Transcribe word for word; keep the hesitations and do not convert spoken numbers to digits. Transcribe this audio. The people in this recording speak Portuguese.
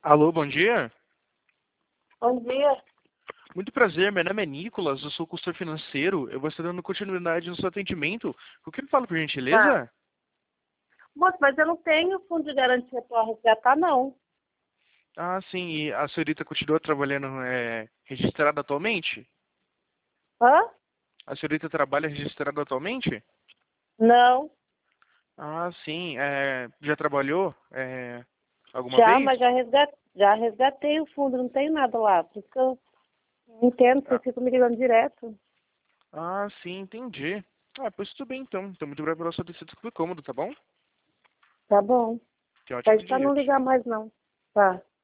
Alô, bom dia. Bom dia. Muito prazer, meu nome é Nicolas, eu sou consultor financeiro. Eu vou estar dando continuidade no seu atendimento. O que me fala, por Tá. gentileza? Moço, mas eu não tenho fundo de garantia para resgatar, não. Ah, sim, e a senhorita continua trabalhando é, registrada atualmente? Hã? A senhorita trabalha registrada atualmente? Não. Ah, sim, é, já trabalhou é, alguma Já, vez? mas já resgatei, já resgatei o fundo, não tenho nada lá. Por isso que eu não entendo, vocês Ah, ficam me ligando direto. ah, sim, entendi. Ah, pois tudo bem então. Então, muito obrigado pela sua decisão, tudo cômodo, tá bom? Tá bom. Tenha um ótimo Pede para dia. não ligar mais, não. Tá.